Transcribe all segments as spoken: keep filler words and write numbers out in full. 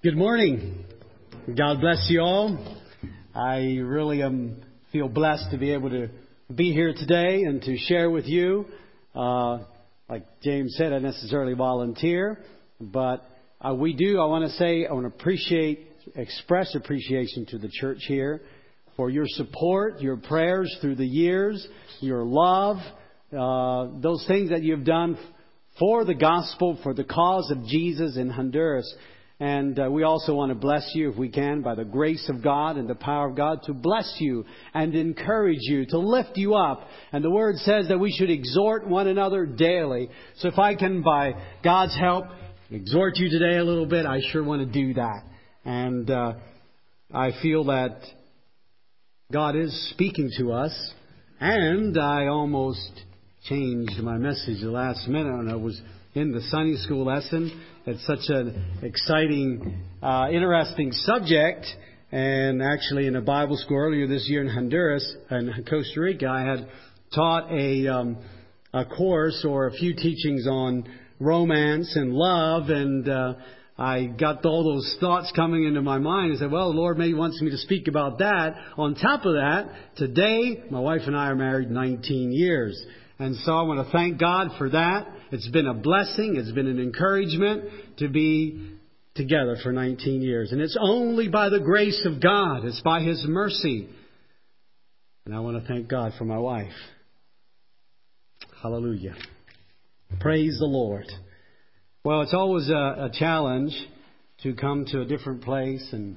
Good morning. God bless you all. I really am feel blessed to be able to be here today and to share with you. Uh, like James said, I necessarily volunteer, but uh, we do. I want to say I want to appreciate, express appreciation to the church here for your support, your prayers through the years, your love, uh, those things that you've done for the gospel, for the cause of Jesus in Honduras. And uh, we also want to bless you, if we can, by the grace of God and the power of God, to bless you and encourage you, to lift you up. And the Word says that we should exhort one another daily. So if I can, by God's help, exhort you today a little bit, I sure want to do that. And uh, I feel that God is speaking to us. And I almost changed my message the last minute, and I was in the Sunday school lesson. It's such an exciting, uh, interesting subject. And actually in a Bible school earlier this year in Honduras and Costa Rica, I had taught a, um, a course or a few teachings on romance and love. And uh, I got all those thoughts coming into my mind. I said, well, the Lord maybe wants me to speak about that. On top of that, today, my wife and I are married nineteen years. And so I want to thank God for that. It's been a blessing. It's been an encouragement to be together for nineteen years. And it's only by the grace of God. It's by His mercy. And I want to thank God for my wife. Hallelujah. Praise the Lord. Well, it's always a, a challenge to come to a different place and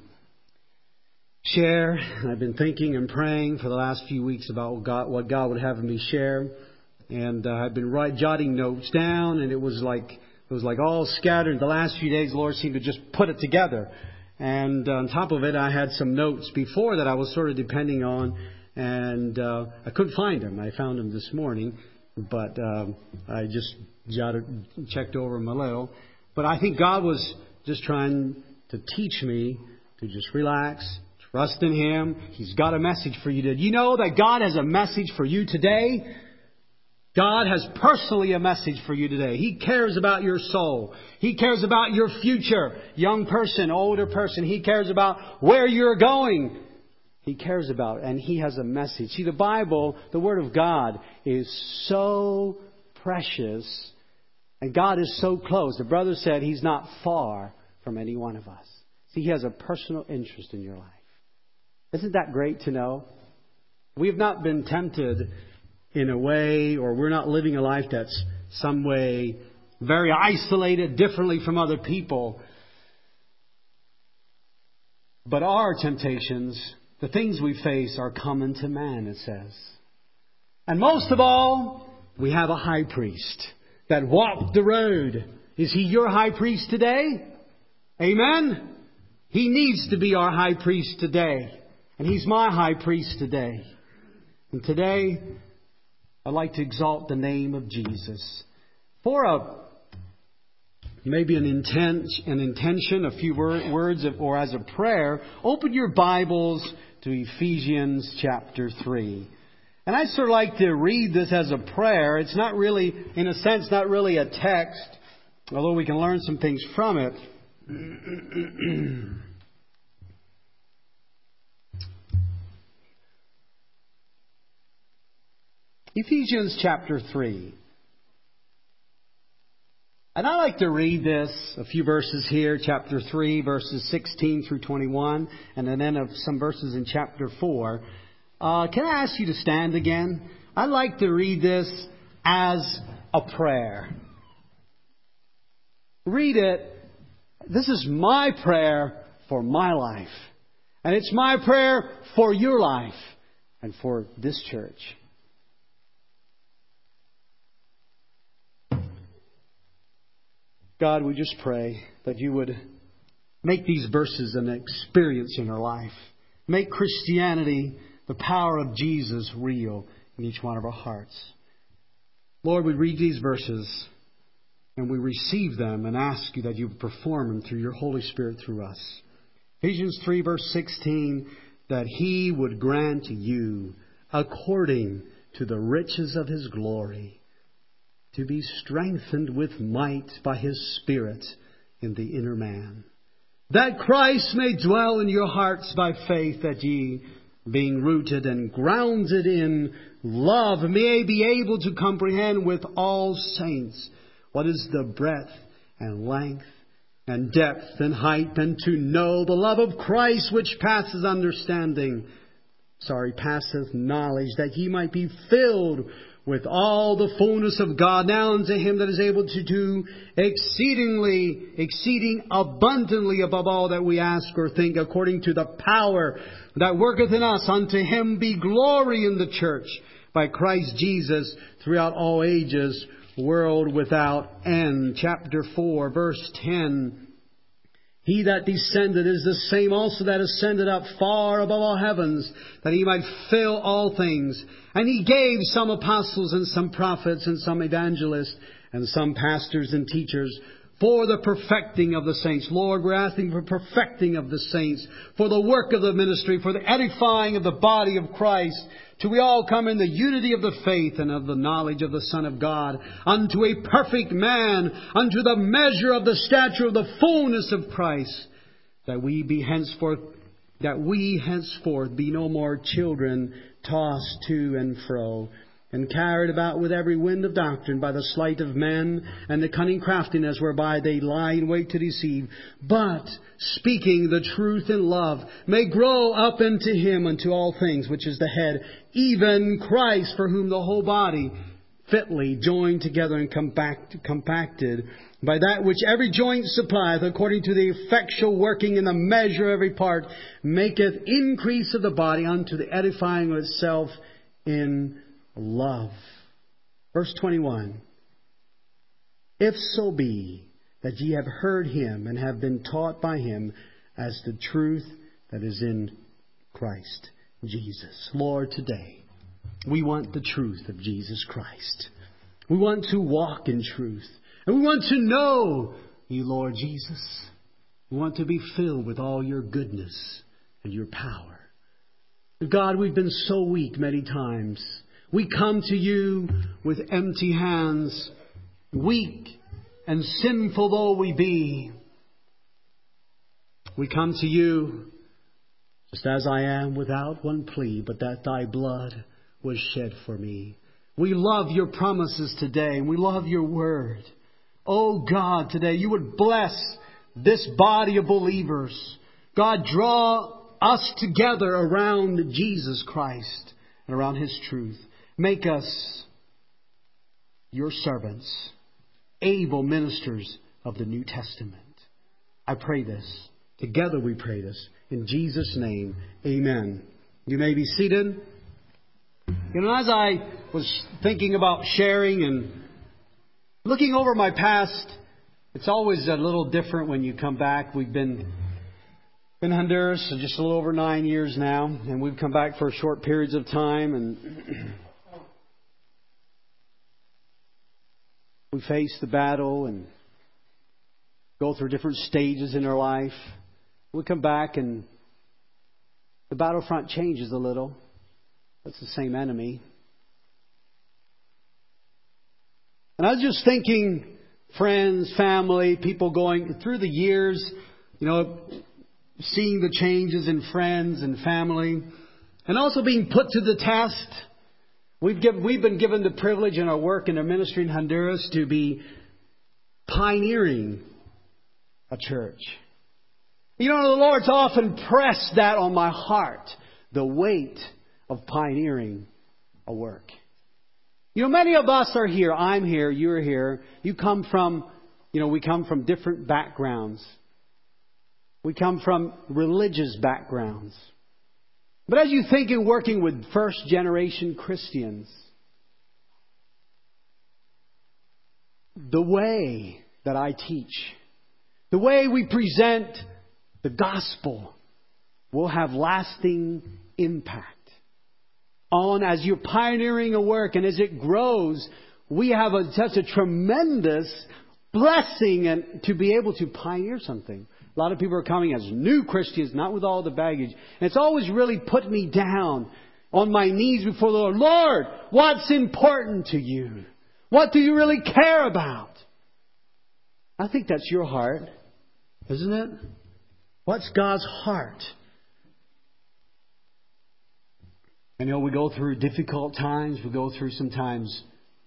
share. I've been thinking and praying for the last few weeks about what God, what God would have me share. And uh, I've been write, jotting notes down, and it was like it was like all scattered. The last few days, the Lord seemed to just put it together. And on top of it, I had some notes before that I was sort of depending on, and uh, I couldn't find them. I found them this morning, but uh, I just jotted, checked over them a little. But I think God was just trying to teach me to just relax, trust in Him. He's got a message for you today. You know that God has a message for you today? God has personally a message for you today. He cares about your soul. He cares about your future. Young person, older person. He cares about where you're going. He cares about it. And He has a message. See, the Bible, the Word of God, is so precious. And God is so close. The brother said He's not far from any one of us. See, He has a personal interest in your life. Isn't that great to know? We have not been tempted in a way, or we're not living a life that's some way very isolated, differently from other people. But our temptations, the things we face, are common to man, it says. And most of all, we have a high priest that walked the road. Is He your high priest today? Amen? He needs to be our high priest today. And He's my high priest today. And today, I'd like to exalt the name of Jesus. For a maybe an intent, an intention, a few word, words, of, or as a prayer, open your Bibles to Ephesians chapter three. And I sort of like to read this as a prayer. It's not really, in a sense, not really a text, although we can learn some things from it. Ephesians chapter three. And I like to read this, a few verses here, chapter three, verses sixteen through twenty-one, and then of some verses in chapter four. Uh, can I ask you to stand again? I like to read this as a prayer. Read it. This is my prayer for my life. And it's my prayer for your life and for this church. God, we just pray that You would make these verses an experience in our life. Make Christianity, the power of Jesus, real in each one of our hearts. Lord, we read these verses and we receive them and ask You that You would perform them through Your Holy Spirit through us. Ephesians three verse sixteen, that He would grant you, according to the riches of His glory, to be strengthened with might by His Spirit in the inner man, that Christ may dwell in your hearts by faith, that ye, being rooted and grounded in love, may be able to comprehend with all saints what is the breadth and length and depth and height, and to know the love of Christ which passes understanding, sorry, passeth knowledge, that ye might be filled with all the fullness of God. Now unto Him that is able to do exceedingly, exceeding abundantly above all that we ask or think, according to the power that worketh in us, unto Him be glory in the church by Christ Jesus throughout all ages, world without end. Chapter four, verse ten. He that descended is the same also that ascended up far above all heavens, that He might fill all things. And He gave some apostles and some prophets and some evangelists and some pastors and teachers for the perfecting of the saints. Lord, we're asking for perfecting of the saints, for the work of the ministry, for the edifying of the body of Christ, till we all come in the unity of the faith and of the knowledge of the Son of God, unto a perfect man, unto the measure of the stature of the fullness of Christ, that we be henceforth, that we henceforth be no more children, tossed to and fro, and carried about with every wind of doctrine by the sleight of men and the cunning craftiness whereby they lie in wait to deceive, but speaking the truth in love, may grow up into Him unto all things, which is the head, even Christ, for whom the whole body fitly joined together and compact, compacted by that which every joint supplieth, according to the effectual working in the measure of every part, maketh increase of the body unto the edifying of itself in love. Verse twenty-one. If so be that ye have heard Him and have been taught by Him as the truth that is in Christ Jesus. Lord, today we want the truth of Jesus Christ. We want to walk in truth. And we want to know You, Lord Jesus. We want to be filled with all Your goodness and Your power. God, we've been so weak many times. We come to You with empty hands, weak and sinful though we be. We come to You just as I am, without one plea, but that Thy blood was shed for me. We love Your promises today, and we love Your word. Oh God, today You would bless this body of believers. God, draw us together around Jesus Christ and around His truth. Make us Your servants, able ministers of the New Testament. I pray this. Together we pray this. In Jesus' name, amen. You may be seated. You know, as I was thinking about sharing and looking over my past, it's always a little different when you come back. We've been in Honduras for just a little over nine years now, and we've come back for short periods of time, and we face the battle and go through different stages in our life. We come back and the battlefront changes a little. That's the same enemy. And I was just thinking, friends, family, people going through the years, you know, seeing the changes in friends and family, and also being put to the test. We've given, we've been given the privilege in our work in our ministry in Honduras to be pioneering a church. You know, the Lord's often pressed that on my heart, the weight of pioneering a work. You know, many of us are here. I'm here. You're here. You come from, you know, we come from different backgrounds. We come from religious backgrounds. But as you think in working with first generation Christians, the way that I teach, the way we present the gospel will have lasting impact on as you're pioneering a work, and as it grows, we have a, such a tremendous blessing and to be able to pioneer something. A lot of people are coming as new Christians, not with all the baggage. And it's always really put me down on my knees before the Lord. Lord, what's important to You? What do You really care about? I think that's your heart, isn't it? What's God's heart? I know we go through difficult times. We go through sometimes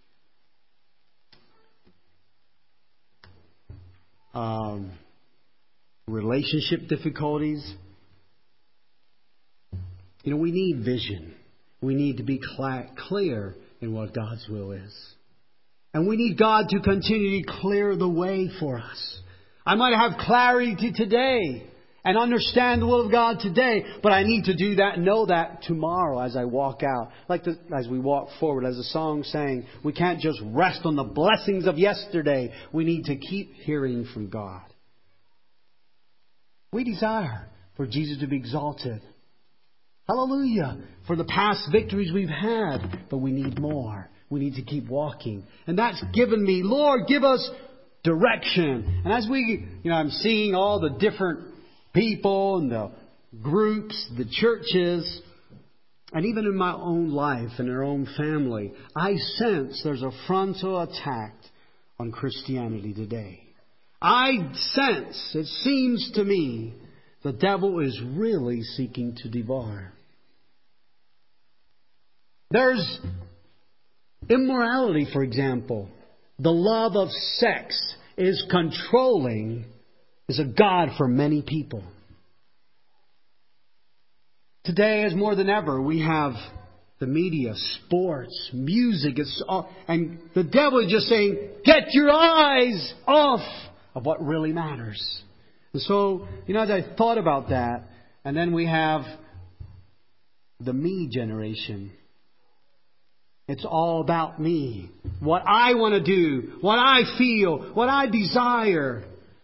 um, relationship difficulties. You know, we need vision. We need to be cl- clear in what God's will is. And we need God to continually clear the way for us. I might have clarity today and understand the will of God today, but I need to do that and know that tomorrow as I walk out. Like the, as we walk forward, as the song sang, we can't just rest on the blessings of yesterday. We need to keep hearing from God. We desire for Jesus to be exalted. Hallelujah. For the past victories we've had, but we need more. We need to keep walking. And that's given me, Lord, give us direction. And as we, you know, I'm seeing all the different people and the groups, the churches, and even in my own life and our own family, I sense there's a frontal attack on Christianity today. I sense, it seems to me, the devil is really seeking to devour. There's immorality, for example. The love of sex is controlling, is a god for many people. Today, as more than ever, we have the media, sports, music, it's all, and the devil is just saying, get your eyes off of what really matters. And so, you know, as I thought about that, and then we have the me generation. It's all about me. What I want to do, what I feel, what I desire.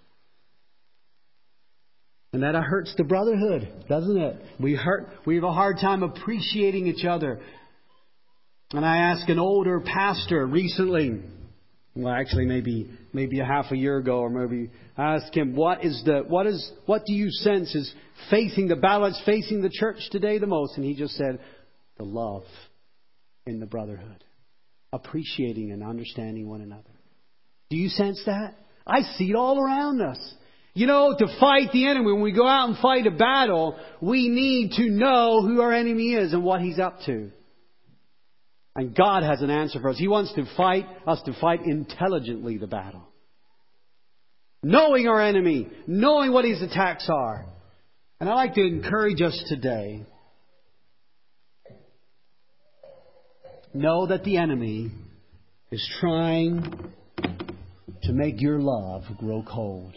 And that hurts the brotherhood, doesn't it? We hurt, we have a hard time appreciating each other. And I asked an older pastor recently, well, actually maybe maybe a half a year ago, or maybe I asked him, what is the what is what do you sense is facing the balance facing the church today the most? And he just said, the love in the brotherhood, appreciating and understanding one another. Do you sense that? I see it all around us. You know, to fight the enemy, when we go out and fight a battle, we need to know who our enemy is and what he's up to. And God has an answer for us. He wants to fight us to fight intelligently the battle. Knowing our enemy, knowing what his attacks are. And I'd like to encourage us today. Know that the enemy is trying to make your love grow cold.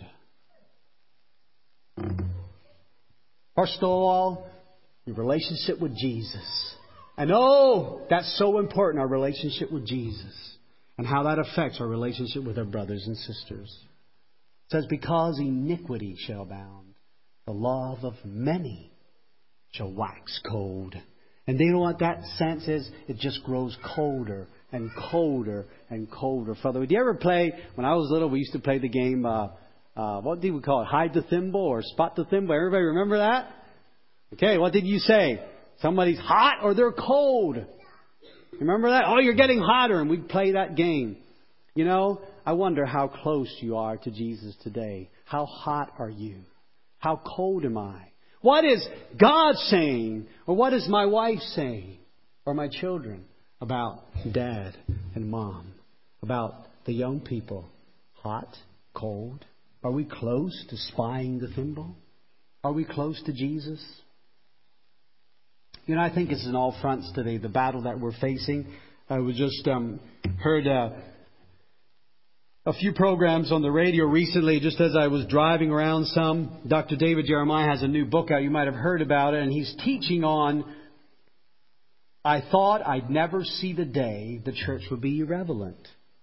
First of all, your relationship with Jesus. And oh, that's so important, our relationship with Jesus. And how that affects our relationship with our brothers and sisters. It says, because iniquity shall abound, the love of many shall wax cold. And you know what that sense is? It just grows colder and colder and colder. Father, did you ever play, when I was little, we used to play the game, uh, uh, what did we call it? Hide the thimble or spot the thimble? Everybody remember that? Okay, what did you say? Somebody's hot or they're cold. Remember that? Oh, you're getting hotter. And we'd play that game. You know, I wonder how close you are to Jesus today. How hot are you? How cold am I? What is God saying? Or what is my wife saying? Or my children? About dad and mom? About the young people? Hot? Cold? Are we close to spying the thimble? Are we close to Jesus? You know, I think it's in all fronts today, the battle that we're facing. I was just um, heard uh, a few programs on the radio recently, just as I was driving around some. Doctor David Jeremiah has a new book out. You might have heard about it. And he's teaching on, I thought I'd never see the day the church would be irrelevant.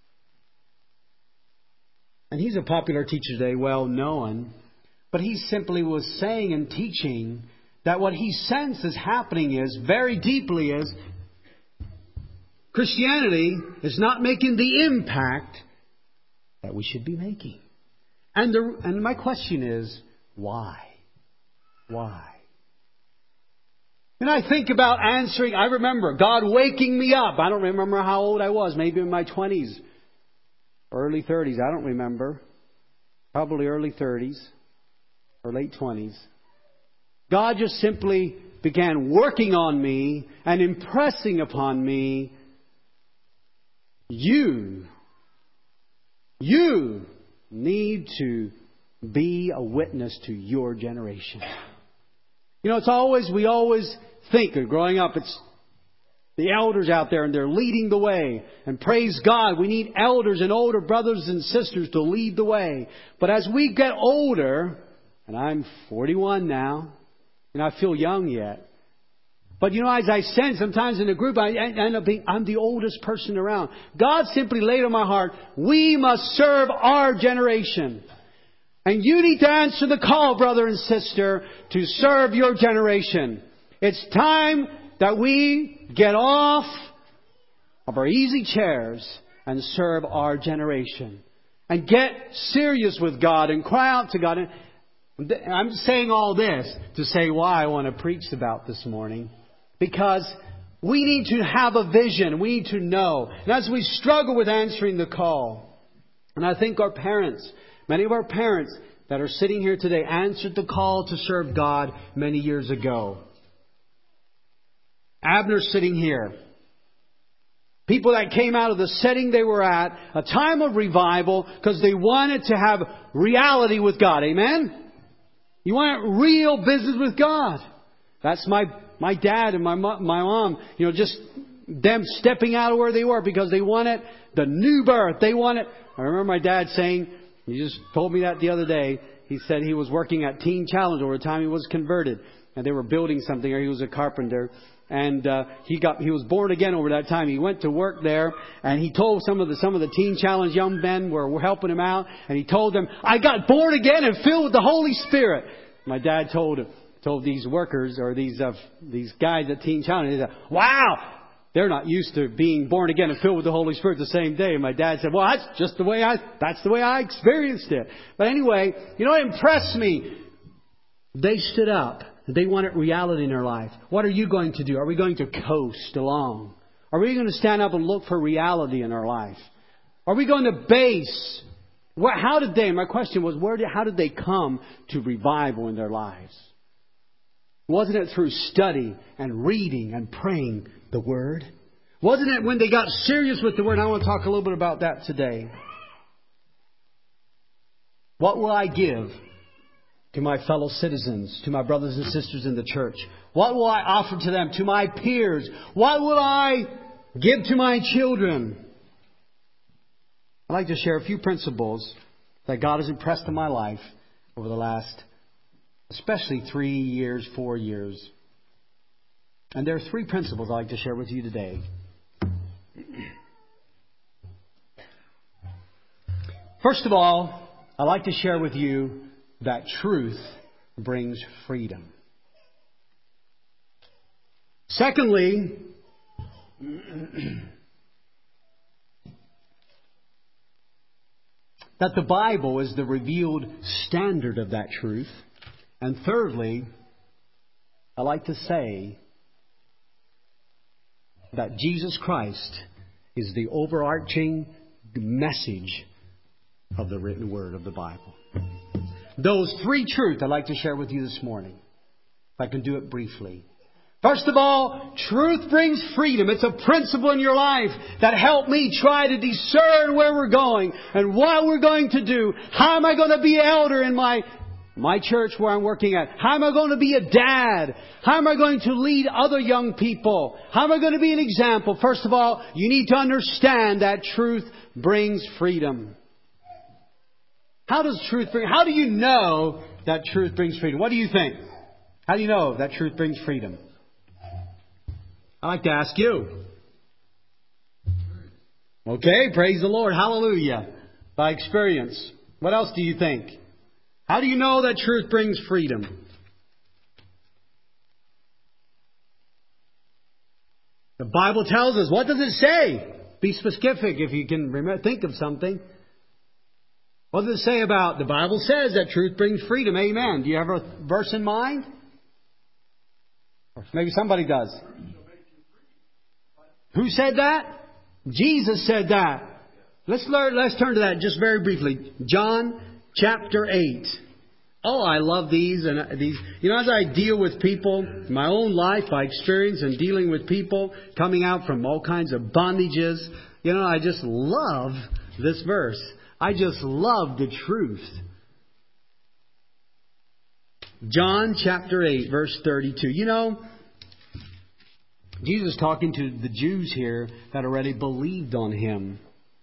And he's a popular teacher today, well known. But he simply was saying and teaching that what he senses happening is, very deeply is, Christianity is not making the impact that we should be making. And the, and my question is, why? Why? And I think about answering, I remember God waking me up. I don't remember how old I was, maybe in my twenties, early thirties, I don't remember. Probably early thirties. or late twenties, God just simply began working on me and impressing upon me, you, you need to be a witness to your generation. You know, it's always, we always think, growing up, it's the elders out there and they're leading the way. And praise God, we need elders and older brothers and sisters to lead the way. But as we get older, and I'm forty-one now, and I feel young yet. But you know, as I sense sometimes in a group, I end up being, I'm the oldest person around. God simply laid on my heart, we must serve our generation. And you need to answer the call, brother and sister, to serve your generation. It's time that we get off of our easy chairs and serve our generation. And get serious with God and cry out to God. I'm saying all this to say why I want to preach about this morning. Because we need to have a vision. We need to know. And as we struggle with answering the call, and I think our parents, many of our parents that are sitting here today answered the call to serve God many years ago. Abner's sitting here. People that came out of the setting they were at, a time of revival, because they wanted to have reality with God. Amen? You want real business with God. That's my my dad and my my mom. You know, just them stepping out of where they were because they wanted the new birth. They wanted. I remember my dad saying, he just told me that the other day. He said he was working at Teen Challenge over the time he was converted, and they were building something, or he was a carpenter. And uh, he got he was born again over that time. He went to work there, and he told some of the some of the Teen Challenge young men were, were helping him out, and he told them, "I got born again and filled with the Holy Spirit." My dad told told these workers or these uh, these guys at Teen Challenge, he said, "Wow, they're not used to being born again and filled with the Holy Spirit the same day." And my dad said, "Well, that's just the way I that's the way I experienced it." But anyway, you know what impressed me? They stood up. They wanted reality in their life. What are you going to do? Are we going to coast along? Are we going to stand up and look for reality in our life? Are we going to base? What, how did they? My question was, where did, how did they come to revival in their lives? Wasn't it through study and reading and praying the Word? Wasn't it when they got serious with the Word? I want to talk a little bit about that today. What will I give to my fellow citizens, to my brothers and sisters in the church? What will I offer to them, to my peers? What will I give to my children? I'd like to share a few principles that God has impressed in my life over the last, especially three years, four years. And there are three principles I'd like to share with you today. First of all, I'd like to share with you that truth brings freedom. Secondly, that the Bible is the revealed standard of that truth. And thirdly, I like to say that Jesus Christ is the overarching message of the written word of the Bible. Those three truths I'd like to share with you this morning. If I can do it briefly. First of all, truth brings freedom. It's a principle in your life that helped me try to discern where we're going and what we're going to do. How am I going to be an elder in my, my church where I'm working at? How am I going to be a dad? How am I going to lead other young people? How am I going to be an example? First of all, you need to understand that truth brings freedom. How does truth bring, how do you know that truth brings freedom? What do you think? How do you know that truth brings freedom? I'd like to ask you. Okay, praise the Lord. Hallelujah. By experience. What else do you think? How do you know that truth brings freedom? The Bible tells us. What does it say? Be specific if you can remember, think of something. What does it say about? The Bible says that truth brings freedom. Amen. Do you have a verse in mind? Or maybe somebody does. Who said that? Jesus said that. Let's learn, let's turn to that just very briefly. John chapter eight. Oh, I love these and these. You know, as I deal with people, my own life, my experience in dealing with people coming out from all kinds of bondages, you know, I just love this verse. I just love the truth. John chapter eight, verse thirty-two. You know, Jesus is talking to the Jews here that already believed on Him.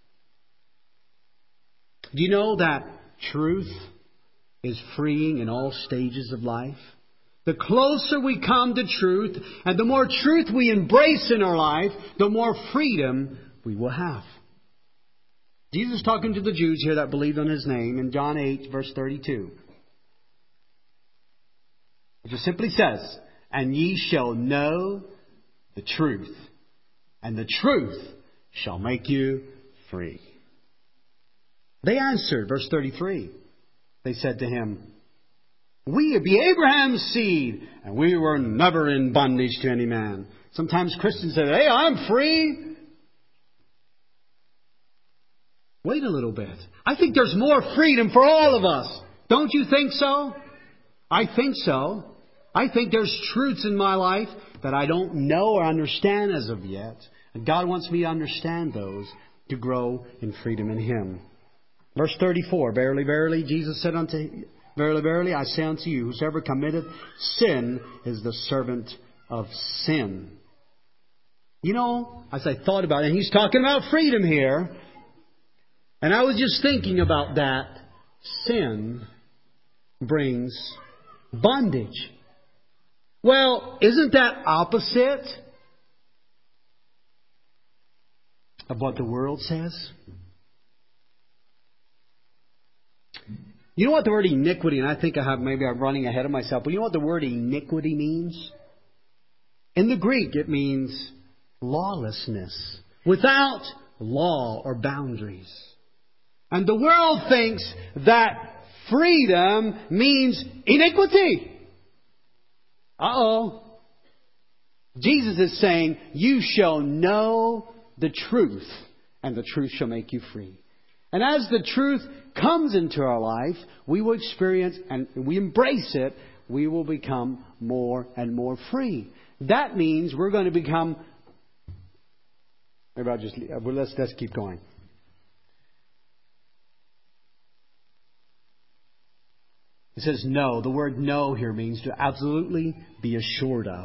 Do you know that truth is freeing in all stages of life? The closer we come to truth and the more truth we embrace in our life, the more freedom we will have. Jesus is talking to the Jews here that believed on His name in John eight, verse thirty-two. It just simply says, "And ye shall know the truth, and the truth shall make you free." They answered, verse thirty-three. They said to Him, "We be Abraham's seed, and we were never in bondage to any man." Sometimes Christians say, "Hey, I'm free." Wait a little bit. I think there's more freedom for all of us. Don't you think so? I think so. I think there's truths in my life that I don't know or understand as of yet. And God wants me to understand those to grow in freedom in Him. Verse thirty-four, "Verily, verily, Jesus said unto, verily, verily, I say unto you, whosoever committeth sin is the servant of sin." You know, as I thought about it, and He's talking about freedom here, and I was just thinking about that. Sin brings bondage. Well, isn't that opposite of what the world says? You know what the word iniquity, and I think I have, maybe I'm running ahead of myself, but you know what the word iniquity means? In the Greek, it means lawlessness, without law or boundaries. And the world thinks that freedom means iniquity. Uh-oh. Jesus is saying, you shall know the truth, and the truth shall make you free. And as the truth comes into our life, we will experience, and we embrace it, we will become more and more free. That means we're going to become... Maybe I'll just... Well, let's, let's keep going. It says know. The word know here means to absolutely be assured of.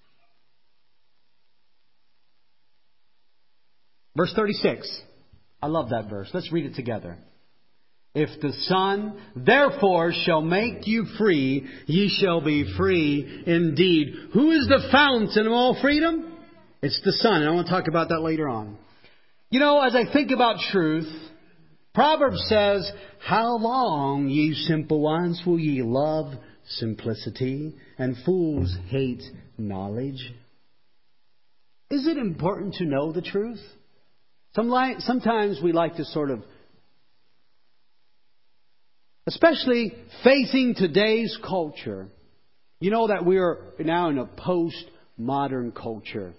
Verse thirty-six. I love that verse. Let's read it together. If the Son therefore shall make you free, ye shall be free indeed. Who is the fountain of all freedom? It's the Son. And I want to talk about that later on. You know, as I think about truth, Proverbs says, how long, ye simple ones, will ye love simplicity, and fools hate knowledge? Is it important to know the truth? Some like, sometimes we like to sort of, especially facing today's culture. You know that we are now in a post-modern culture.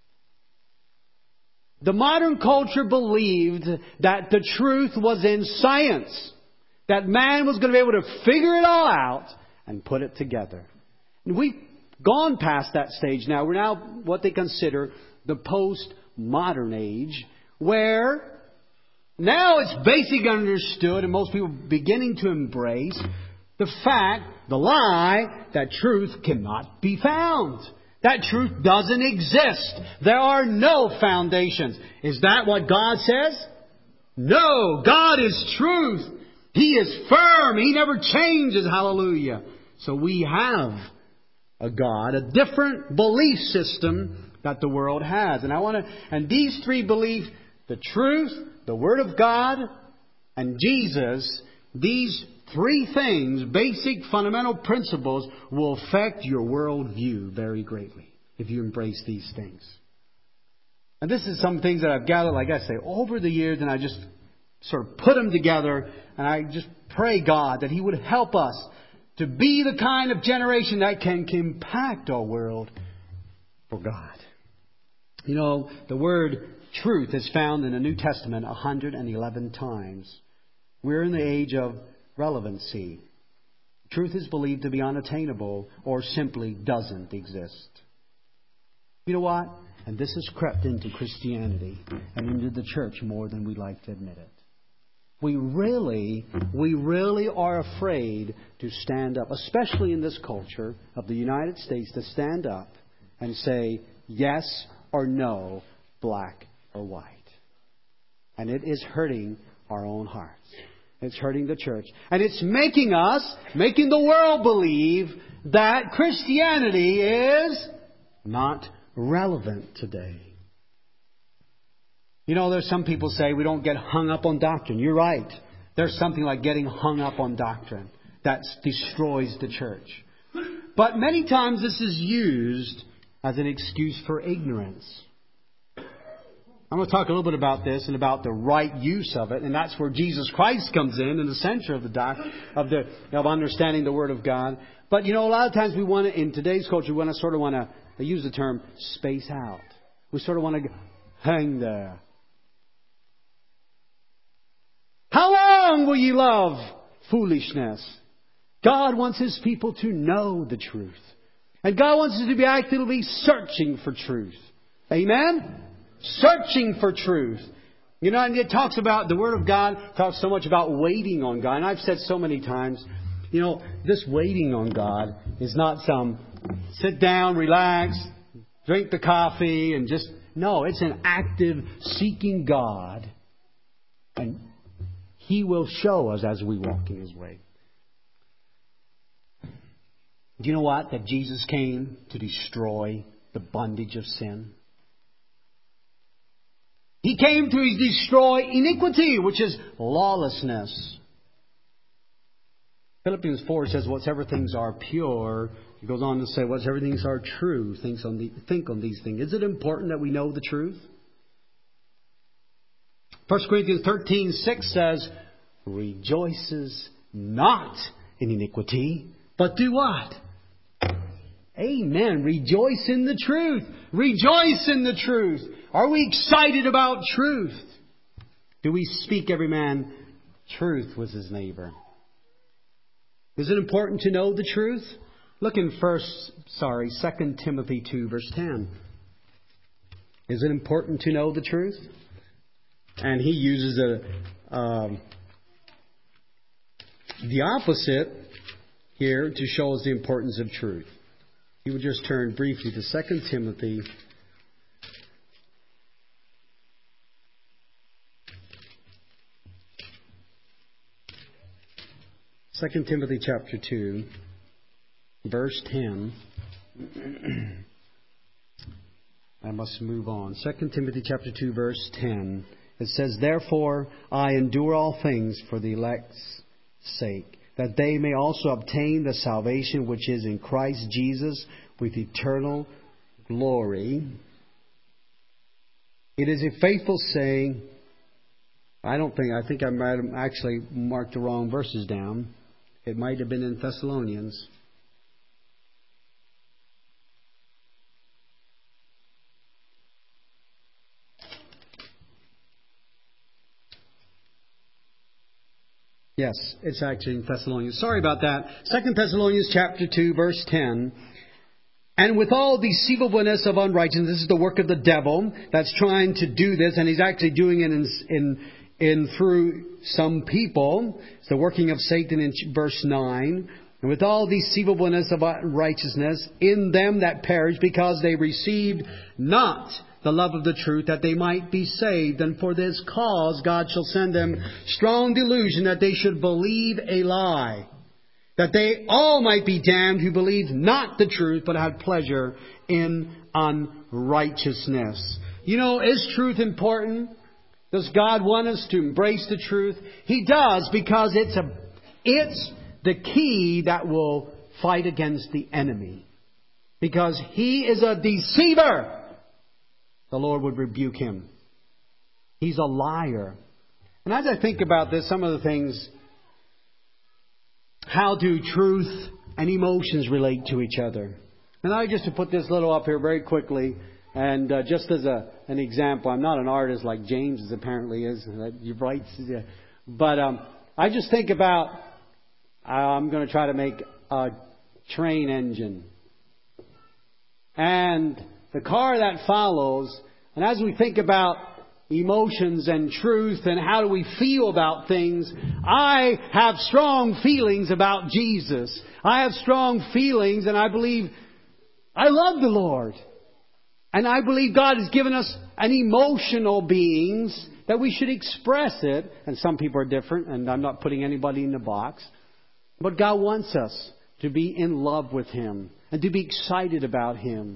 The modern culture believed that the truth was in science. That man was going to be able to figure it all out and put it together. And we've gone past that stage now. We're now what they consider the post-modern age, where now it's basically understood, and most people are beginning to embrace, the fact, the lie, that truth cannot be found. That truth doesn't exist. There are no foundations. Is that what God says? No. God is truth. He is firm. He never changes. Hallelujah. So we have a God, a different belief system that the world has. And I want to, and these three beliefs, the truth, the Word of God, and Jesus, these three things, basic fundamental principles, will affect your worldview very greatly if you embrace these things. And this is some things that I've gathered, like I say, over the years, and I just sort of put them together, and I just pray God that He would help us to be the kind of generation that can impact our world for God. You know, the word truth is found in the New Testament one hundred eleven times. We're in the age of relevancy. Truth is believed to be unattainable or simply doesn't exist. You know what? And this has crept into Christianity and into the church more than we like to admit it. We really, we really are afraid to stand up, especially in this culture of the United States, to stand up and say yes or no, black or white. And it is hurting our own hearts. It's hurting the church. And it's making us, making the world believe that Christianity is not relevant today. You know, there's some people say we don't get hung up on doctrine. You're right. There's something like getting hung up on doctrine that destroys the church. But many times this is used as an excuse for ignorance. I'm going to talk a little bit about this and about the right use of it, and that's where Jesus Christ comes in, in the center of the doc, of the of understanding the Word of God. But you know, a lot of times we want to, in today's culture, we want to sort of want to I use the term space out. We sort of want to hang there. How long will ye love foolishness? God wants His people to know the truth. And God wants us to be actively searching for truth. Amen? Searching for truth. You know, and it talks about, the Word of God talks so much about waiting on God. And I've said so many times, you know, this waiting on God is not some sit down, relax, drink the coffee, and just... No, it's an active seeking God. And He will show us as we walk in His way. Do you know what? That Jesus came to destroy the bondage of sin. He came to destroy iniquity, which is lawlessness. Philippians four says, whatsoever things are pure. He goes on to say, whatsoever things are true, think on, the, think on these things. Is it important that we know the truth? First Corinthians thirteen six says, rejoices not in iniquity, but do what? Amen. Rejoice in the truth. Rejoice in the truth. Are we excited about truth? Do we speak every man truth with his neighbor? Is it important to know the truth? Look in first, sorry, Second Timothy two, verse ten. Is it important to know the truth? And he uses a um, the opposite here to show us the importance of truth. He would just turn briefly to Second Timothy. Second Timothy chapter two, verse ten. I must move on. Second Timothy chapter two, verse ten. It says, therefore I endure all things for the elect's sake, that they may also obtain the salvation which is in Christ Jesus with eternal glory. It is a faithful saying. I don't think, I think I might have actually marked the wrong verses down. It might have been in Thessalonians. Yes, it's actually in Thessalonians. Sorry about that. Second Thessalonians chapter two, verse ten. And with all deceivableness of unrighteousness, this is the work of the devil that's trying to do this, and he's actually doing it in, in, in through some people. It's the working of Satan in verse nine. And with all deceivableness of unrighteousness in them that perish, because they received not the love of the truth, that they might be saved. And for this cause God shall send them strong delusion, that they should believe a lie, that they all might be damned who believed not the truth, but had pleasure in unrighteousness. You know, is truth important? Does God want us to embrace the truth? He does, because it's a, it's the key that will fight against the enemy. Because he is a deceiver. The Lord would rebuke him. He's a liar. And as I think about this, some of the things, how do truth and emotions relate to each other? And I just to put this little up here very quickly, and uh, just as a an example, I'm not an artist like James is apparently is. He writes, but um, I just think about I'm going to try to make a train engine. And the car that follows, and as we think about emotions and truth and how do we feel about things, I have strong feelings about Jesus. I have strong feelings, and I believe I love the Lord. And I believe God has given us an emotional beings that we should express it. And some people are different, and I'm not putting anybody in the box. But God wants us to be in love with Him and to be excited about Him.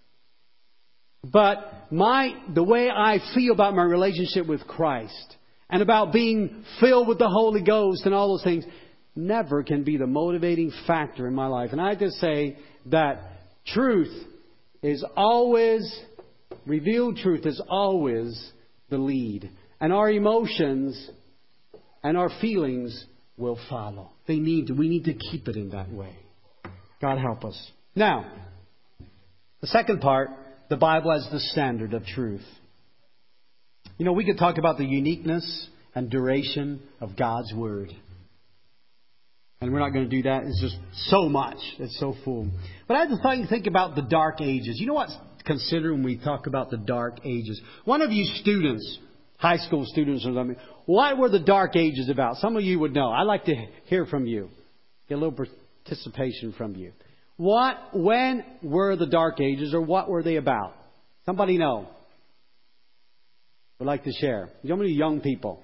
But my the way I feel about my relationship with Christ and about being filled with the Holy Ghost and all those things never can be the motivating factor in my life. And I have to say that truth is always, revealed truth is always the lead. And our emotions and our feelings will follow. They need to, we need to keep it in that way. God help us. Now, the second part, the Bible as the standard of truth. You know, we could talk about the uniqueness and duration of God's Word. And we're not going to do that. It's just so much. It's so full. But I had to think about the dark ages. You know what's considered when we talk about the dark ages? One of you students, high school students or something, what were the dark ages about? Some of you would know. I'd like to hear from you. Get a little participation from you. What, when were the dark ages, or what were they about? Somebody know? Would like to share. How many young people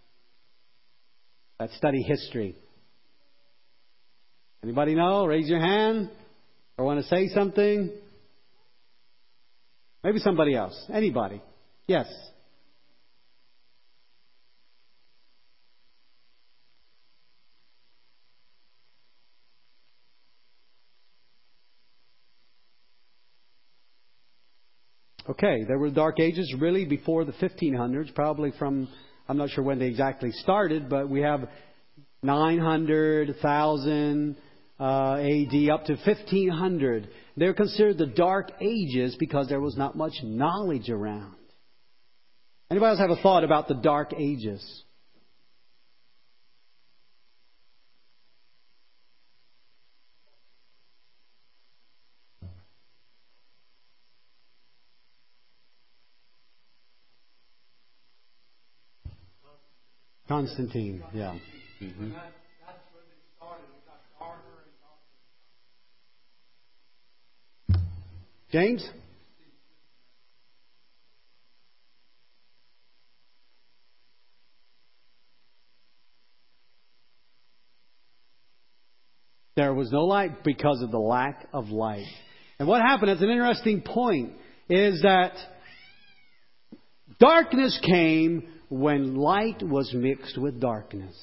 that study history? Anybody know? Raise your hand. Or want to say something? Maybe somebody else. Anybody? Yes. Okay, there were dark ages really before the fifteen hundreds, probably from, I'm not sure when they exactly started, but we have nine hundred, one thousand uh, A D up to fifteen hundred. They're considered the dark ages because there was not much knowledge around. Anybody else have a thought about the dark ages? Constantine, yeah. Mm-hmm. James? There was no light because of the lack of light. And what happened, it's an interesting point, is that darkness came when light was mixed with darkness.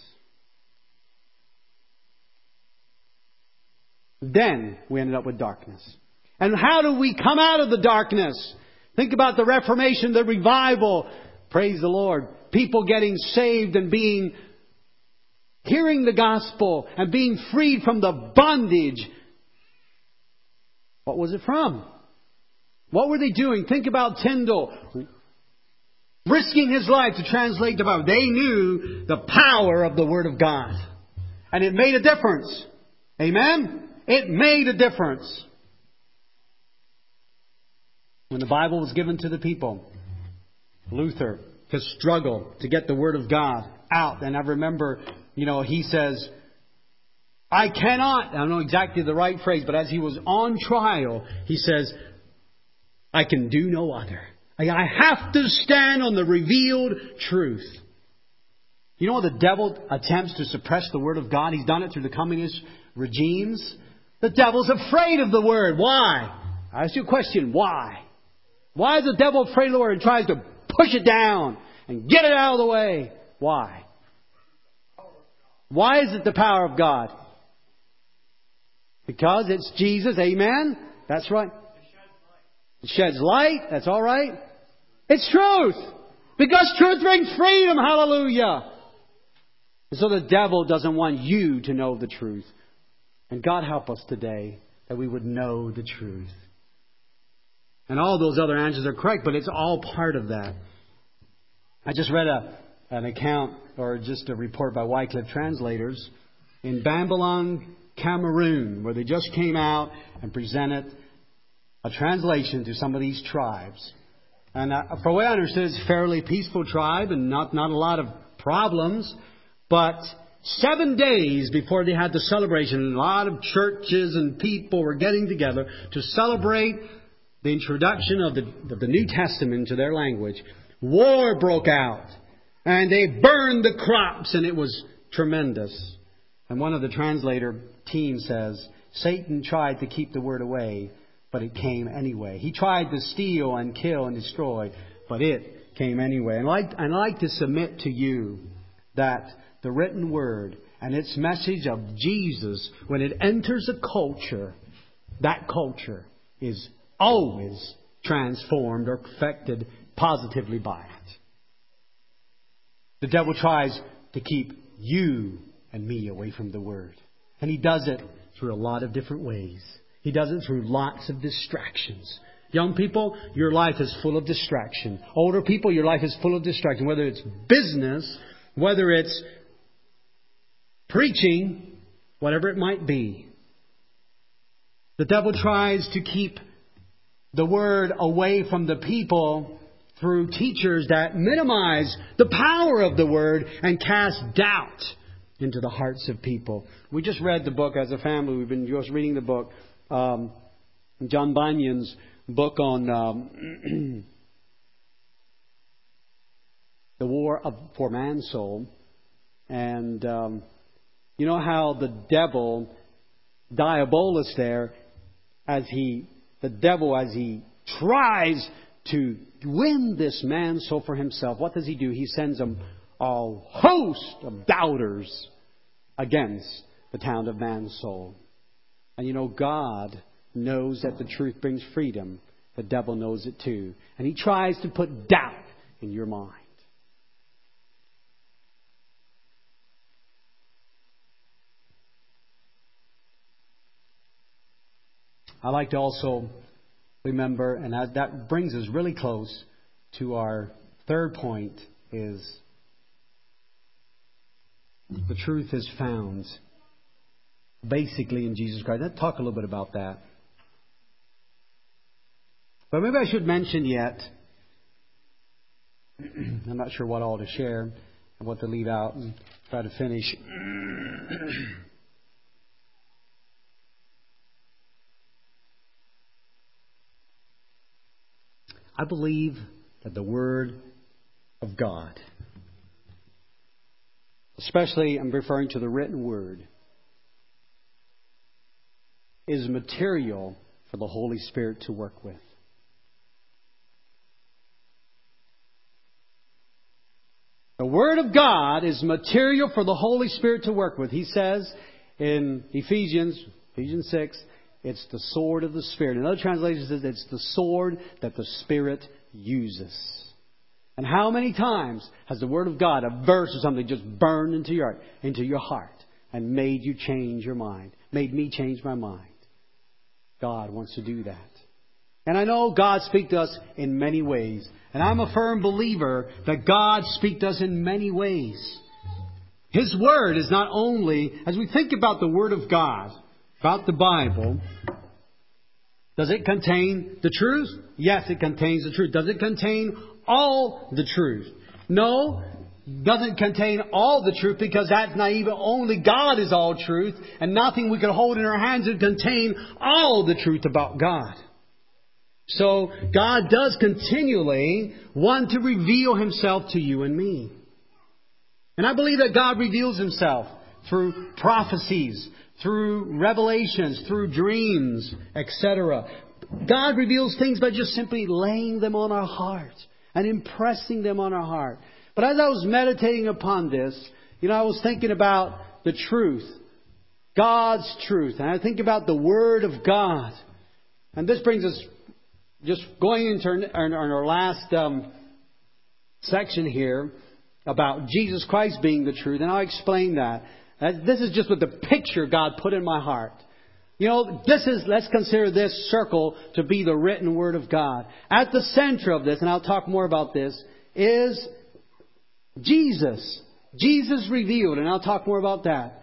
Then we ended up with darkness. And how do we come out of the darkness? Think about the Reformation, the revival. Praise the Lord. People getting saved and being, hearing the gospel and being freed from the bondage. What was it from? What were they doing? Think about Tyndale. Risking his life to translate the Bible. They knew the power of the Word of God. And it made a difference. Amen? It made a difference. When the Bible was given to the people, Luther has struggled to get the Word of God out. And I remember, you know, he says, I cannot, I don't know exactly the right phrase, but as he was on trial, he says, I can do no other. I have to stand on the revealed truth. You know, the devil attempts to suppress the Word of God. He's done it through the communist regimes. The devil's afraid of the Word. Why? I ask you a question. Why? Why is the devil afraid of the Word and tries to push it down and get it out of the way? Why? Why is it the power of God? Because it's Jesus. Amen? That's right. It sheds light. That's all right. It's truth. Because truth brings freedom. Hallelujah. And so the devil doesn't want you to know the truth. And God help us today that we would know the truth. And all those other answers are correct, but it's all part of that. I just read a, an account or just a report by Wycliffe Translators. in Babylon, Cameroon, where they just came out and presented a translation to some of these tribes. And uh, from what I understood, it's a fairly peaceful tribe and not, not a lot of problems. But seven days before they had the celebration, a lot of churches and people were getting together to celebrate the introduction of the, of the New Testament to their language. War broke out. And they burned the crops, and it was tremendous. And one of the translator team says, Satan tried to keep the word away, but it came anyway. He tried to steal and kill and destroy, but it came anyway. And I'd like, and I'd like to submit to you that the written word and its message of Jesus, when it enters a culture, that culture is always transformed or affected positively by it. The devil tries to keep you and me away from the Word. And he does it through a lot of different ways. He does it through lots of distractions. Young people, your life is full of distraction. Older people, your life is full of distraction. Whether it's business, whether it's preaching, whatever it might be. The devil tries to keep the Word away from the people through teachers that minimize the power of the Word and cast doubt into the hearts of people. We just read the book as a family. We've been just reading the book, um, John Bunyan's book on um, the war of, for man's soul. And um, you know how the devil, Diabolus there, as he, the devil as he tries to win this man's soul for himself, what does he do? He sends him a host of doubters against the town of man's soul. And you know, God knows that the truth brings freedom. The devil knows it too. And he tries to put doubt in your mind. I like to also remember, and that, that brings us really close to our third point, is the truth is found basically in Jesus Christ. Let's talk a little bit about that. But maybe I should mention yet, I'm not sure what all to share and what to leave out and try to finish. I believe that the Word of God, especially I'm referring to the written Word, is material for the Holy Spirit to work with. The Word of God is material for the Holy Spirit to work with. He says in Ephesians, Ephesians six, it's the sword of the Spirit. Another translation says it's the sword that the Spirit uses. And how many times has the Word of God, a verse or something, just burned into your, into your heart and made you change your mind? Made me change my mind. God wants to do that. And I know God speaks to us in many ways. And I'm a firm believer that God speaks to us in many ways. His Word is not only, as we think about the Word of God, about the Bible, does it contain the truth? Yes, it contains the truth. Does it contain all the truth? No, doesn't contain all the truth, because that's not even, only God is all truth, and nothing we can hold in our hands would contain all the truth about God. So God does continually want to reveal Himself to you and me. And I believe that God reveals Himself through prophecies, through revelations, through dreams, et cetera. God reveals things by just simply laying them on our heart and impressing them on our heart. But as I was meditating upon this, you know, I was thinking about the truth, God's truth, and I think about the Word of God. And this brings us just going into our, our last um, section here about Jesus Christ being the truth, and I'll explain that. This is just what the picture God put in my heart. You know, this is, let's consider this circle to be the written Word of God. At the center of this, and I'll talk more about this, is Jesus. Jesus revealed, and I'll talk more about that.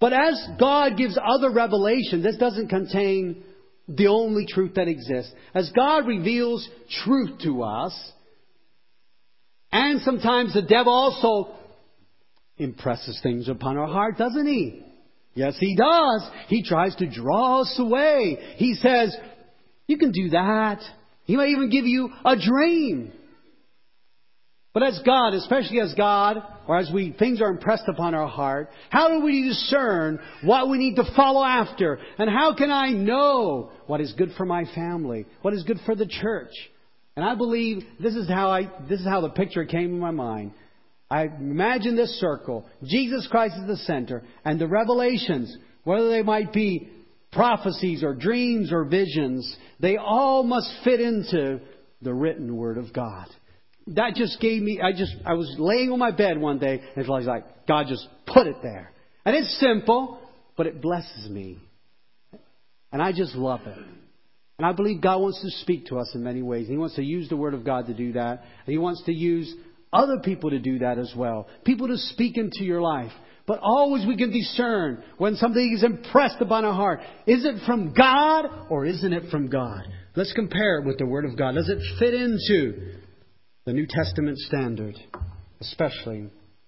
But as God gives other revelation, this doesn't contain the only truth that exists. As God reveals truth to us, and sometimes the devil also impresses things upon our heart, doesn't he? Yes, he does. He tries to draw us away. He says, you can do that. He may even give you a dream. But as God, especially as God, or as we things are impressed upon our heart, how do we discern what we need to follow after? And how can I know what is good for my family? What is good for the church? And I believe this is how I this is how the picture came in my mind. I imagine this circle. Jesus Christ is the center, and the revelations, whether they might be prophecies or dreams or visions, they all must fit into the written Word of God. That just gave me, I just, I was laying on my bed one day and it was like, God just put it there. And it's simple, but it blesses me. And I just love it. And I believe God wants to speak to us in many ways. He wants to use the Word of God to do that. And He wants to use other people to do that as well. People to speak into your life. But always we can discern when something is impressed upon our heart. Is it from God or isn't it from God? Let's compare it with the Word of God. Does it fit into the New Testament standard, especially?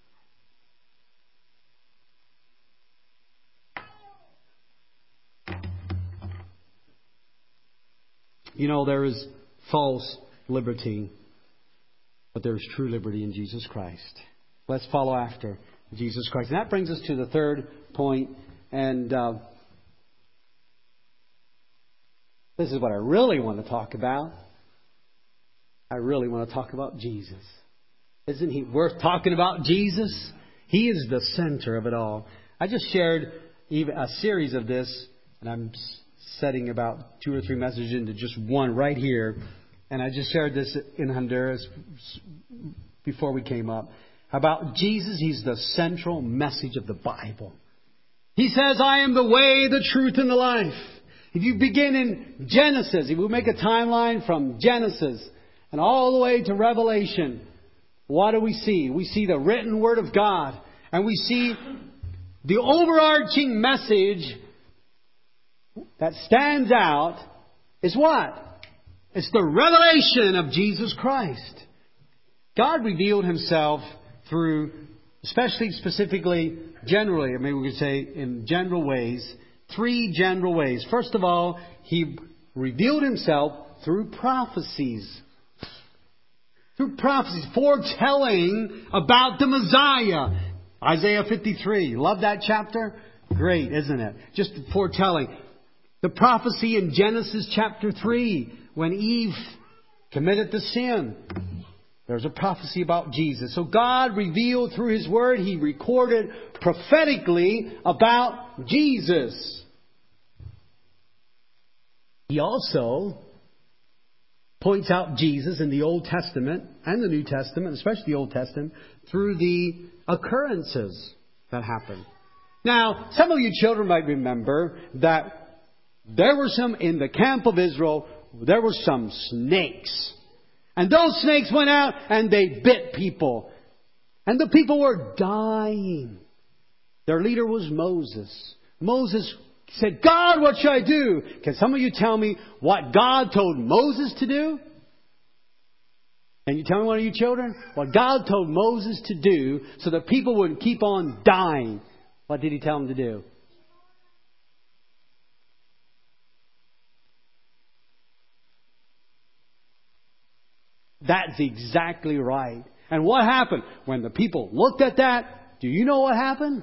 You know, there is false liberty, but there is true liberty in Jesus Christ. Let's follow after Jesus Christ. And that brings us to the third point. And uh, this is what I really want to talk about. I really want to talk about Jesus. Isn't He worth talking about, Jesus? He is the center of it all. I just shared even a series of this, and I'm setting about two or three messages into just one right here. And I just shared this in Honduras before we came up. About Jesus, He's the central message of the Bible. He says, I am the way, the truth, and the life. If you begin in Genesis, if we make a timeline from Genesis and all the way to Revelation, what do we see? We see the written Word of God. And we see the overarching message that stands out is what? It's the revelation of Jesus Christ. God revealed Himself through, especially specifically, generally, I mean we could say in general ways, three general ways. First of all, He revealed Himself through prophecies. Through prophecies, foretelling about the Messiah. Isaiah fifty-three. Love that chapter? Great, isn't it? Just foretelling. The prophecy in Genesis chapter three, when Eve committed the sin. There's a prophecy about Jesus. So God revealed through His Word, He recorded prophetically about Jesus. He also points out Jesus in the Old Testament and the New Testament, especially the Old Testament, through the occurrences that happen. Now, some of you children might remember that there were some, in the camp of Israel, there were some snakes. And those snakes went out and they bit people. And the people were dying. Their leader was Moses. Moses said, God, what should I do? Can some of you tell me what God told Moses to do? Can you tell me, one of you children? What God told Moses to do so that people wouldn't keep on dying. What did He tell them to do? That's exactly right. And what happened? When the people looked at that, do you know what happened?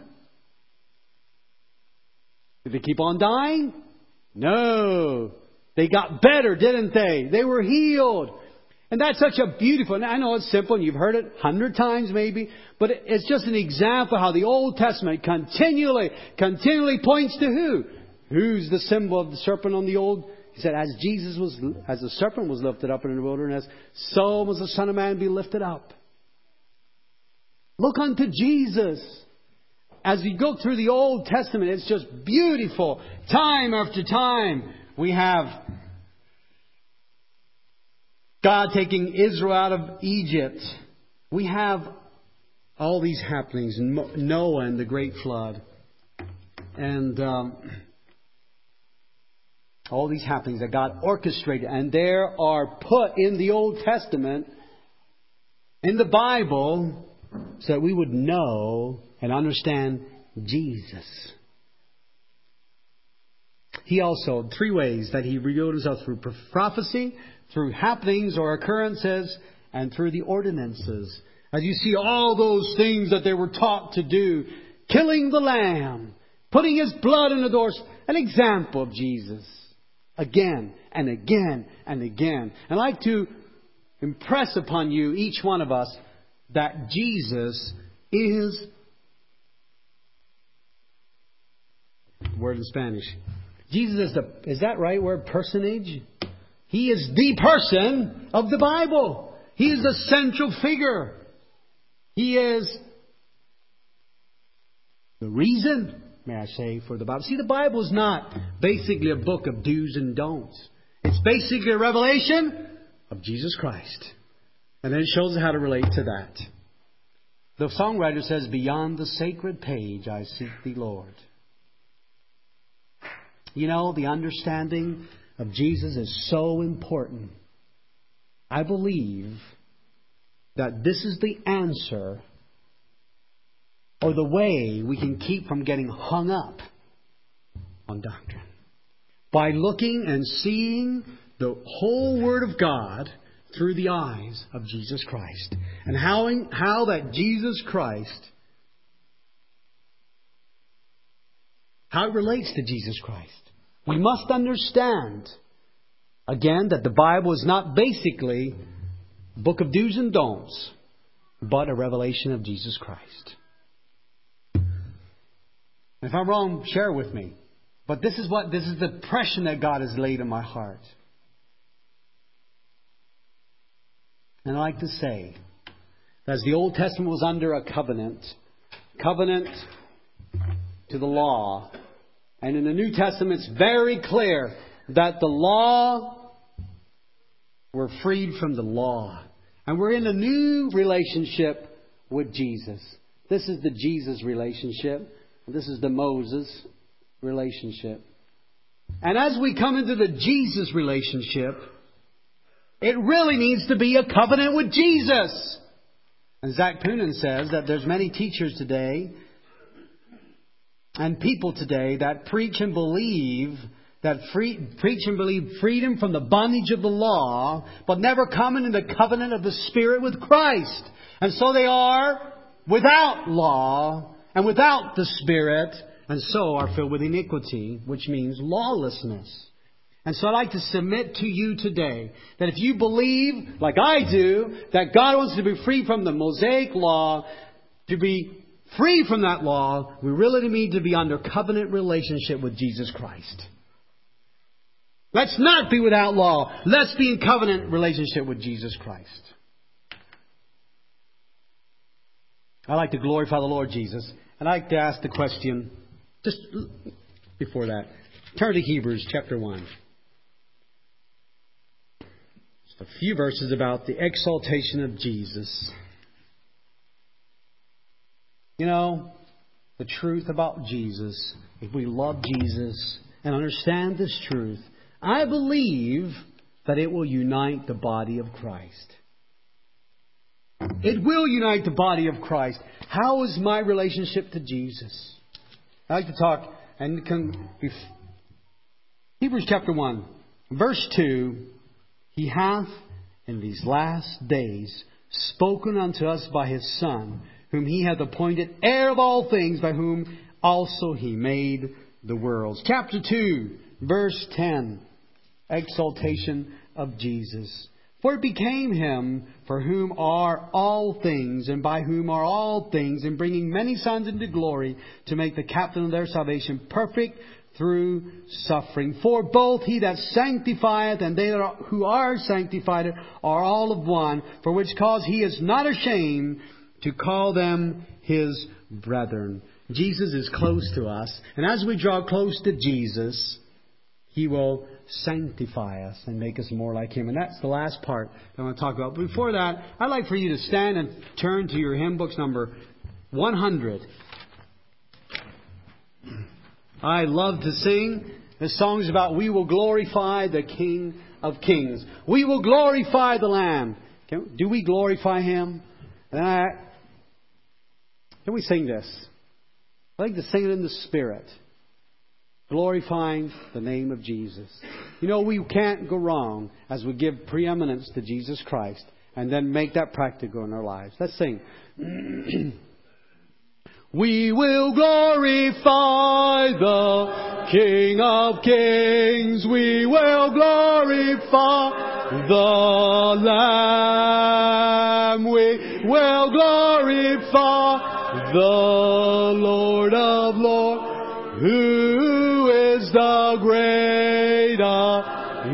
Did they keep on dying? No. They got better, didn't they? They were healed. And that's such a beautiful, and I know it's simple and you've heard it a hundred times maybe, but it's just an example how the Old Testament continually, continually points to who? Who's the symbol of the serpent on the old? He said, as Jesus was, as the serpent was lifted up in the wilderness, so must the Son of Man be lifted up. Look unto Jesus. As you go through the Old Testament, it's just beautiful. Time after time, we have God taking Israel out of Egypt. We have all these happenings. Noah and the great flood. And um, all these happenings that God orchestrated. And there are put in the Old Testament, in the Bible, so that we would know and understand Jesus. He also, three ways that He revealed Himself: through prophecy, through happenings or occurrences, and through the ordinances. As you see all those things that they were taught to do, killing the lamb, putting His blood in the doors, an example of Jesus. Again and again and again. And I'd like to impress upon you, each one of us, that Jesus is, word in Spanish, Jesus is the, is that right word, personage? He is the person of the Bible. He is the central figure. He is the reason, may I say, for the Bible. See, the Bible is not basically a book of do's and don'ts. It's basically a revelation of Jesus Christ. And then it shows how to relate to that. The songwriter says, beyond the sacred page, I seek Thee, Lord. You know, the understanding of Jesus is so important. I believe that this is the answer, or the way we can keep from getting hung up on doctrine. By looking and seeing the whole Word of God through the eyes of Jesus Christ. And how, how that Jesus Christ, how it relates to Jesus Christ. We must understand, again, that the Bible is not basically a book of do's and don'ts, but a revelation of Jesus Christ. If I'm wrong, share with me. But this is what this is the impression that God has laid in my heart. And I like to say, as the Old Testament was under a covenant, covenant to the law, and in the New Testament it's very clear that the law, we're freed from the law. And we're in a new relationship with Jesus. This is the Jesus relationship. This is the Moses relationship. And as we come into the Jesus relationship, it really needs to be a covenant with Jesus. And Zach Poonen says that there's many teachers today and people today that preach and believe that free, preach and believe freedom from the bondage of the law, but never come into the covenant of the Spirit with Christ. And so they are without law and without the Spirit, and so are filled with iniquity, which means lawlessness. And so I'd like to submit to you today that if you believe, like I do, that God wants to be free from the Mosaic law, to be free from that law, we really need to be under covenant relationship with Jesus Christ. Let's not be without law. Let's be in covenant relationship with Jesus Christ. I'd like to glorify the Lord Jesus. And I'd like to ask the question, just before that, turn to Hebrews chapter one. Just a few verses about the exaltation of Jesus. You know, the truth about Jesus, if we love Jesus and understand this truth, I believe that it will unite the body of Christ. It will unite the body of Christ. How is my relationship to Jesus? I like to talk and come, Hebrews chapter one, verse two. He hath in these last days spoken unto us by His Son, whom He hath appointed heir of all things, by whom also He made the worlds. Chapter two, verse ten. Exaltation of Jesus. For it became Him for whom are all things, and by whom are all things, in bringing many sons into glory, to make the captain of their salvation perfect through suffering. For both He that sanctifieth and they that are, who are sanctified are all of one, for which cause He is not ashamed to call them His brethren. Jesus is close to us, and as we draw close to Jesus, He will sanctify us and make us more like Him. And that's the last part that I want to talk about. But before that, I'd like for you to stand and turn to your hymn books number one hundred. I love to sing. This song is about we will glorify the King of Kings. We will glorify the Lamb. Can, do we glorify Him? And I, can we sing this? I like to sing it in the Spirit. Glorifying the name of Jesus. You know, we can't go wrong as we give preeminence to Jesus Christ and then make that practical in our lives. Let's sing. We will glorify the King of Kings. We will glorify the Lamb. We will glorify the Lord of Lords, who is the great I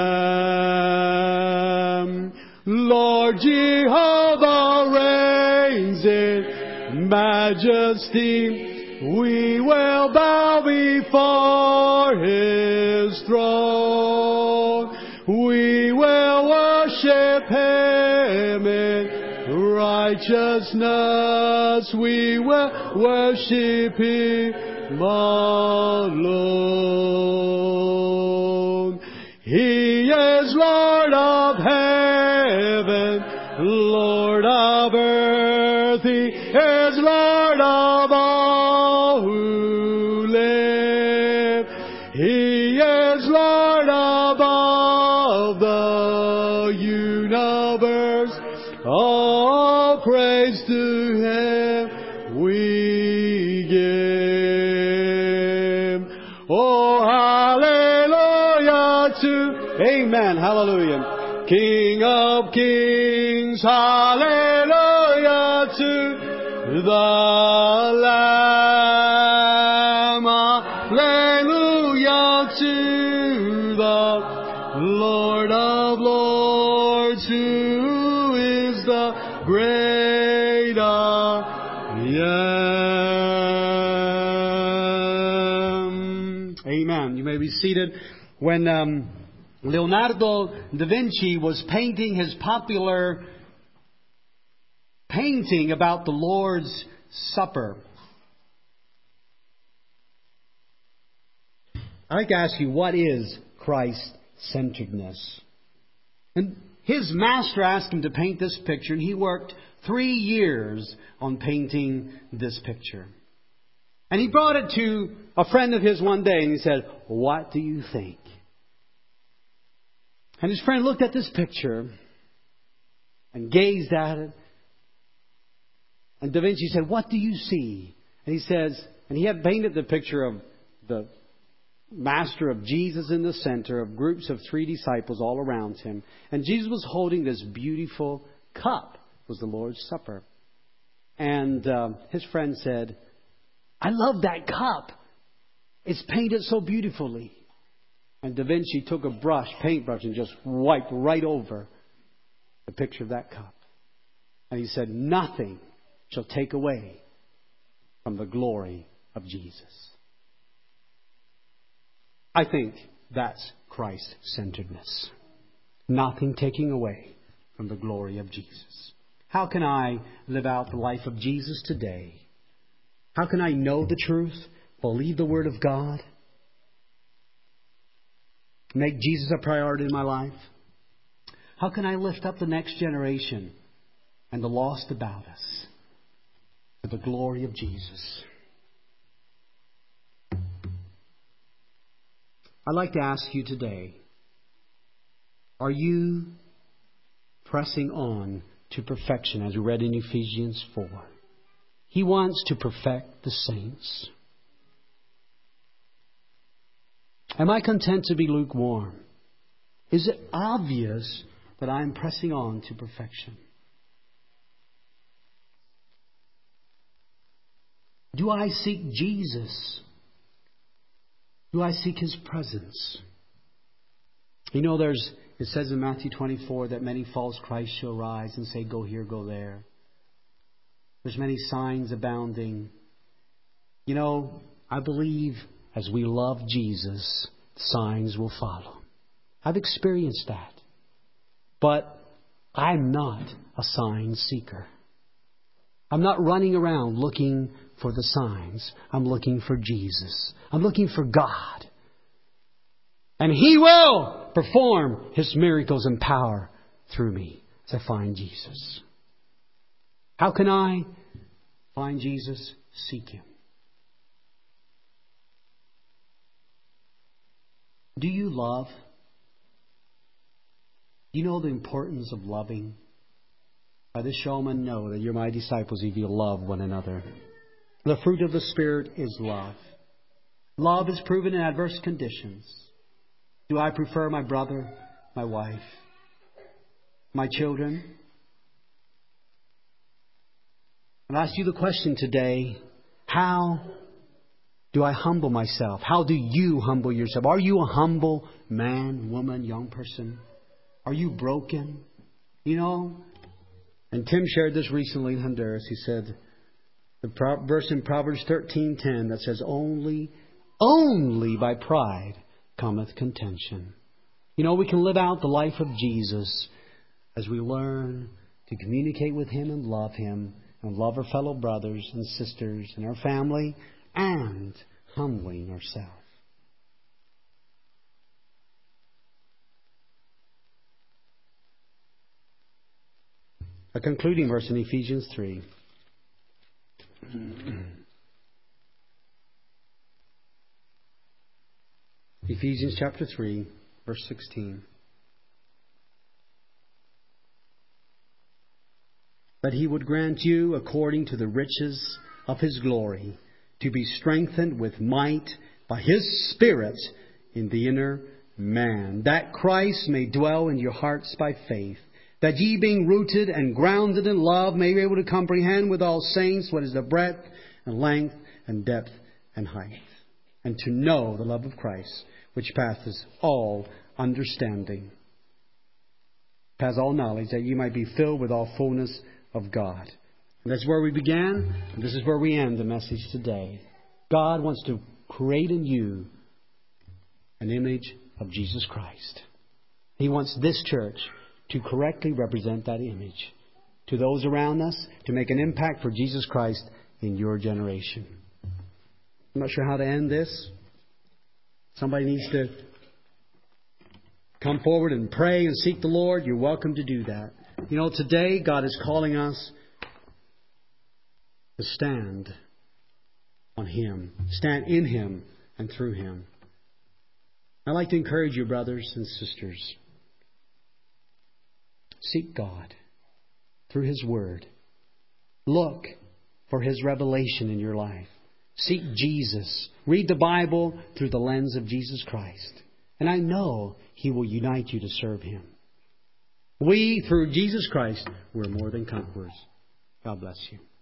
am. Lord Jehovah reigns in majesty. We will bow before His throne. We will worship Him in righteousness. We will worship Him alone. He is Lord of heaven, Lord of earth. He is Lord of all who live. He is Lord above the universe. All praise to Him we give. Oh, hallelujah to, amen, hallelujah. King of Kings, hallelujah to the Lamb, hallelujah to the Lord of Lords, who is the great I am. Amen. You may be seated. When um, Leonardo da Vinci was painting his popular painting about the Lord's Supper, I'd like to ask you, what is Christ-centeredness? And his master asked him to paint this picture, and he worked three years on painting this picture. And he brought it to a friend of his one day, and he said, "What do you think?" And his friend looked at this picture and gazed at it. And Da Vinci said, "What do you see?" And he says, and he had painted the picture of the Master of Jesus in the center, of groups of three disciples all around Him. And Jesus was holding this beautiful cup. It was the Lord's Supper. And uh, his friend said, "I love that cup. It's painted so beautifully." And Da Vinci took a brush, paintbrush, and just wiped right over the picture of that cup. And he said, "Nothing shall take away from the glory of Jesus." I think that's Christ-centeredness. Nothing taking away from the glory of Jesus. How can I live out the life of Jesus today? How can I know the truth, believe the Word of God, make Jesus a priority in my life? How can I lift up the next generation and the lost about us to the glory of Jesus? I'd like to ask you today, are you pressing on to perfection as we read in Ephesians four? He wants to perfect the saints. Am I content to be lukewarm? Is it obvious that I'm pressing on to perfection? Do I seek Jesus? Do I seek His presence? You know, there's, it says in Matthew twenty-four that many false Christs shall rise and say, "Go here, go there." There's many signs abounding. You know, I believe as we love Jesus, signs will follow. I've experienced that. But I'm not a sign seeker. I'm not running around looking for the signs. I'm looking for Jesus. I'm looking for God. And He will perform His miracles and power through me as I find Jesus. How can I find Jesus? Seek Him. Do you love? Do you know the importance of loving? By this shall men know that you're my disciples if you love one another. The fruit of the Spirit is love. Love is proven in adverse conditions. Do I prefer my brother, my wife, my children? I'll ask you the question today, how do I humble myself? How do you humble yourself? Are you a humble man, woman, young person? Are you broken? You know, and Tim shared this recently in Honduras. He said, the pro- verse in Proverbs thirteen ten that says, only, only by pride cometh contention. You know, we can live out the life of Jesus as we learn to communicate with Him and love Him and love our fellow brothers and sisters and our family and humbling ourselves. A concluding verse in Ephesians three. Ephesians chapter three, verse sixteen. That He would grant you, according to the riches of His glory, to be strengthened with might by His Spirit in the inner man, that Christ may dwell in your hearts by faith, that ye being rooted and grounded in love may be able to comprehend with all saints what is the breadth and length and depth and height, and to know the love of Christ, which passeth all understanding, past all knowledge, that ye might be filled with all fullness of God. And that's where we began, and this is where we end the message today. God wants to create in you an image of Jesus Christ. He wants this church to correctly represent that image to those around us, to make an impact for Jesus Christ in your generation. I'm not sure how to end this. Somebody needs to come forward and pray and seek the Lord. You're welcome to do that. You know, today God is calling us to stand on Him, stand in Him and through Him. I'd like to encourage you, brothers and sisters, seek God through His Word. Look for His revelation in your life. Seek Jesus. Read the Bible through the lens of Jesus Christ. And I know He will unite you to serve Him. We, through Jesus Christ, we're more than conquerors. God bless you.